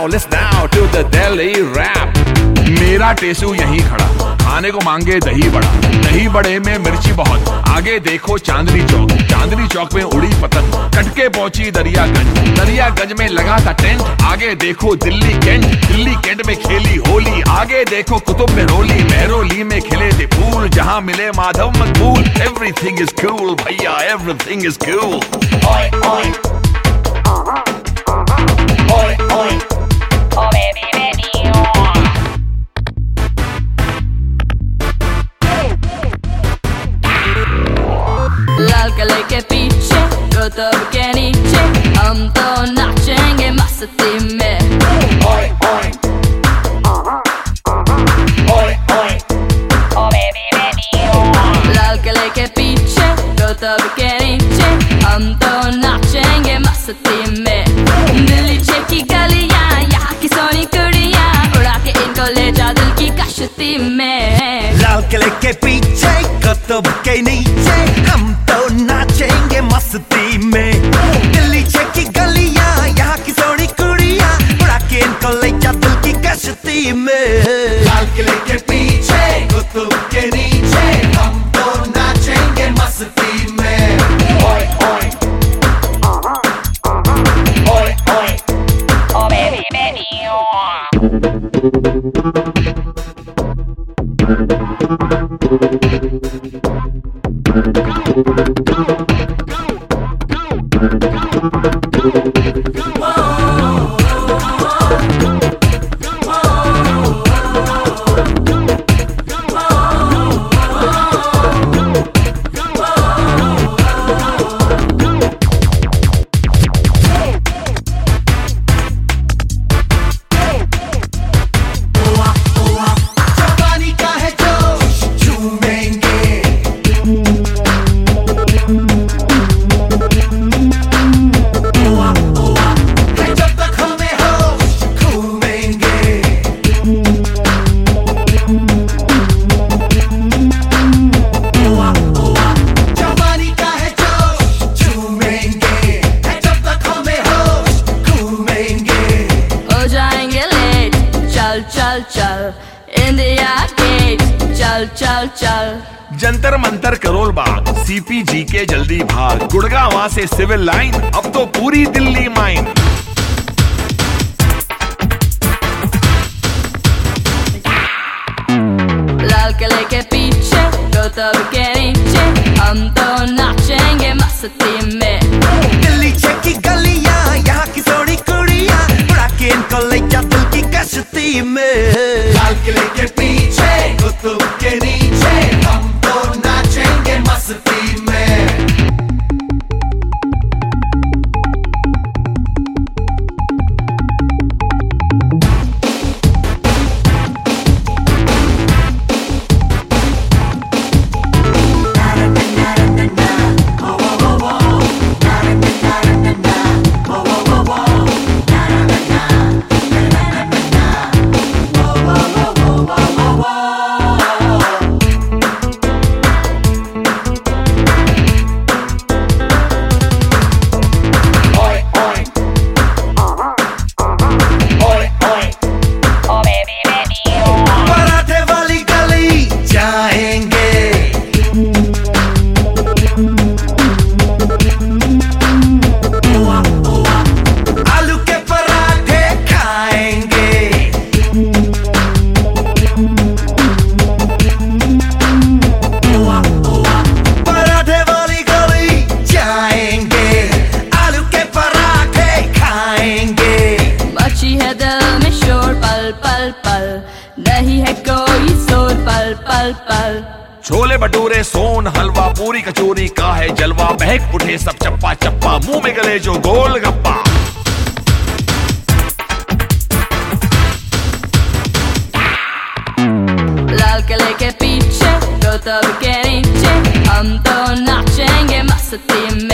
listen now to the Delhi rap. मेरा टेसू यहीं खड़ा, खाने को मांगे दही बड़ा, दही बड़े में मिर्ची बहुत, आगे देखो चांदनी चौक, चांदनी चौक में उड़ी पतंग, कटके पहुंची दरियागंज, दरियागंज में लगा था टेंट, आगे देखो दिल्ली कैंट, दिल्ली कैंट में खेली होली, आगे देखो कुतुब में रोली, मेहरोली में खिले थे फूल, जहां मिले माधव मकबूल. Everything is cool भैया, everything is cool. Oi oi, oi oi, oh baby baby oh. लाल किले के पीछे कुतुब के नीचे हम तो नाचेंगे मस्ती में. Oi oi, oi oi, oh baby baby oh. लाल किले के पीछे कुतुब के नीचे हम तो नाचेंगे मस्ती में. दिल्ली की गलियां, यहाँ की सोनी कुड़ियां, उड़ा के इनको ले जा दिल की कश्ती में. लाल किले के पीछे कुतुब के नीचे हम तो नाचेंगे मस्ती में. दिल्ली की गलियां, यहाँ की सोनी कुड़ियां, उड़ा के इनको ले जा दिल की कश्ती में. लाल किले के पीछे कुतुब के नीचे हम तो नाचेंगे मस्ती में. Oi oi, oi oi, oh baby baby oh. चल चल इंडिया गेट, चल चल चल. जंतर मंतर करोल बाग, CPG के जल्दी भाग, गुड़गांव से सिविल लाइन, अब तो पूरी दिल्ली माइन. लाल किले के पीछे कुतुब के नीचे हम तो नाचेंगे मस्ती में. दिल्ली की गलियां, यहाँ की सोनी कुड़ियां, उड़ा के इनको ले जा दिल की कश्ती में. लाल किले के पीछे कुतुब के नीचे हम तो नाचेंगे मस्ती में. नहीं है कोई शोर पल पल पल. छोले भटूरे सोन हलवा पूरी कचौरी का है जलवा, बहक उठे सब चप्पा चप्पा, मुंह में गले जो गोल गप्पा. लाल किले के पीछे कुतुब के नीचे हम तो नाचेंगे मस्ती में.